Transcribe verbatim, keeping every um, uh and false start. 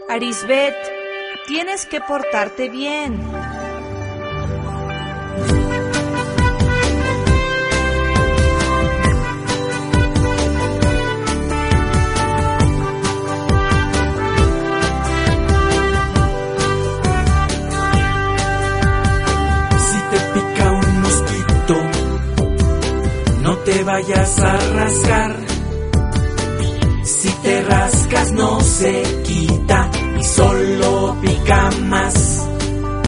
Arisbet, tienes que portarte bien. No te vayas a rascar, si te rascas no se quita y solo pica más.